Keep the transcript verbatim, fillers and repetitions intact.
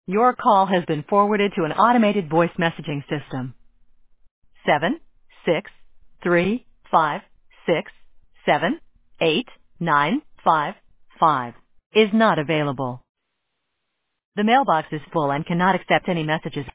Your call has been forwarded to an automated voice messaging system. Seven, six, three, five, six, seven, eight, nine, five, five is not available. The mailbox is full and cannot accept any messages.